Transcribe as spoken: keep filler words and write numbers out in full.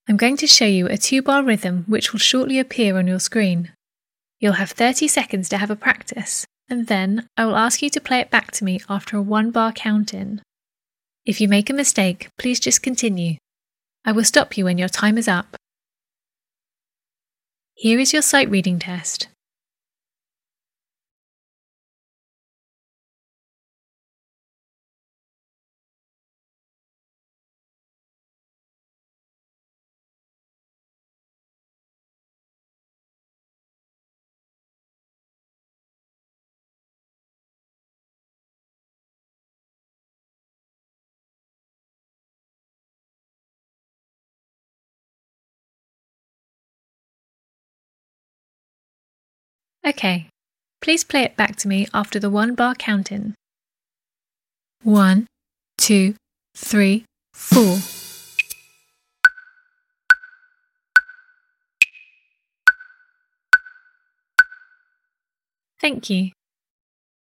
I'm going to show you a two-bar rhythm which will shortly appear on your screen. You'll have thirty seconds to have a practice, and then I will ask you to play it back to me after a one-bar count-in. If you make a mistake, please just continue. I will stop you when your time is up. Here is your sight reading test. Okay, please play it back to me after the one-bar count-in. One, two, three, four. Thank you.